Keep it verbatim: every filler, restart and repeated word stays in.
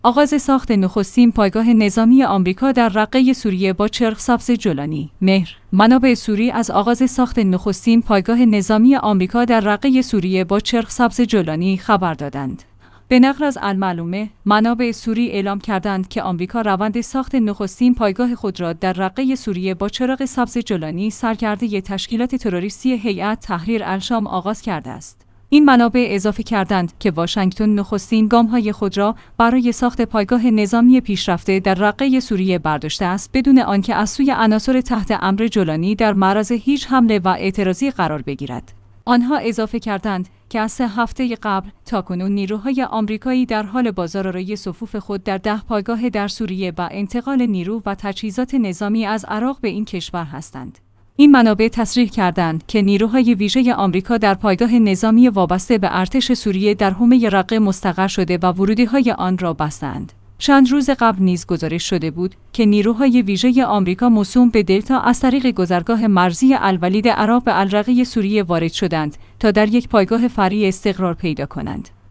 آغاز ساخت نخستین پایگاه نظامی آمریکا در رقه سوریه با چرخ سبز جولانی. مهر. منابع سوری از آغاز ساخت نخستین پایگاه نظامی آمریکا در رقه سوریه با چرخ سبز جولانی خبر دادند. به نقل از المعلومه، منابع سوری اعلام کردند که آمریکا روند ساخت نخستین پایگاه خود را در رقه سوریه با چراغ سبز جولانی سرکرده تشکیلات تروریستی هیئت تحریر الشام آغاز کرده است. این منابع اضافه کردند که واشنگتن نخستین گام‌های خود را برای ساخت پایگاه نظامی پیشرفته در رقه سوریه برداشته است، بدون آنکه از سوی عناصر تحت امر جولانی در معرض هیچ حمله و اعتراضی قرار بگیرد. آنها اضافه کردند که از سه هفته قبل تاکنون نیروهای آمریکایی در حال بازآرایی صفوف خود در ده پایگاه در سوریه و انتقال نیرو و تجهیزات نظامی از عراق به این کشور هستند. این منابع تصریح کردند که نیروهای ویژه آمریکا در پایگاه نظامی وابسته به ارتش سوریه در حومه رقه مستقر شده و ورودی‌های آن را بستند. چند روز قبل نیز گزارش شده بود که نیروهای ویژه آمریکا موسوم به دلتا از طریق گذرگاه مرزی الولید عراق به الرقه سوریه وارد شدند تا در یک پایگاه فرعی استقرار پیدا کنند.